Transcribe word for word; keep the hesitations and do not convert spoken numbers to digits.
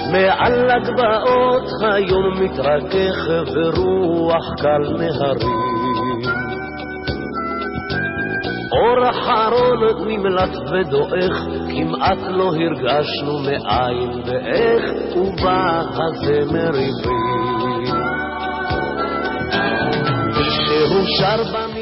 מעל הגבעות היום מתרכך ורוח קל נהרים, אור אחרון נמלט ודועך, כמעט לא הרגשנו מאין ואיך, ובא הזמר עברי. מישהו שר במ...